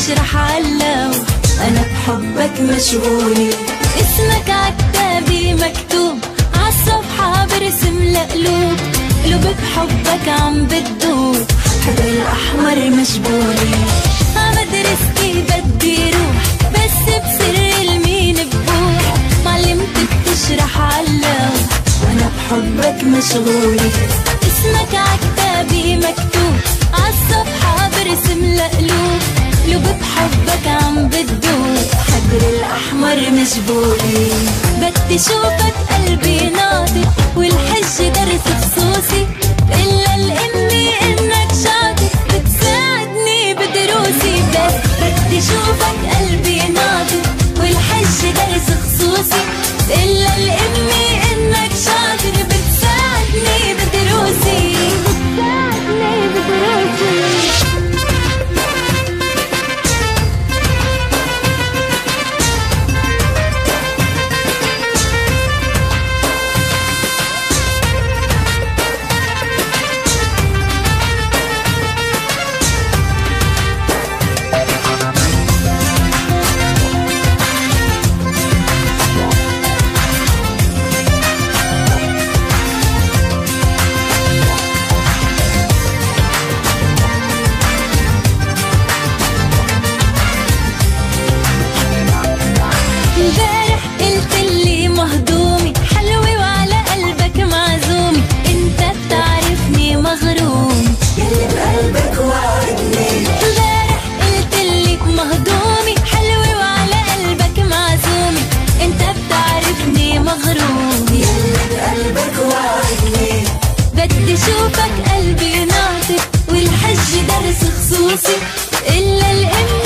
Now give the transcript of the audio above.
تشرح علو، أنا بحبك مشغولة. اسمك عكتابي مكتوب عالصفحة برسم لقلوب، قلوب بحبك عم بتدوب، حبر الأحمر مشبولة. عمدرستي بدي روح بس بسر المين ببوح، معلمتك تشرح علو وأنا بحبك مشغولة. اسمك عكتابي مكتوب عالصفحة برسم لقلوب، قلوب بحبك عم بتدوب، حبر الأحمر مجبولي. بدي شوفك قلبي ناطق والحج درس خصوصي، إلا لأمي إنك شاطر بتساعدني بدروسي. بس بدي شوفك قلبي ناطق والحج درس خصوصي، إلا لأمي إنك شاطر بتساعدني بدروسي. بدي شوفك قلبي ناطق والحج درس خصوصي، إلا الأم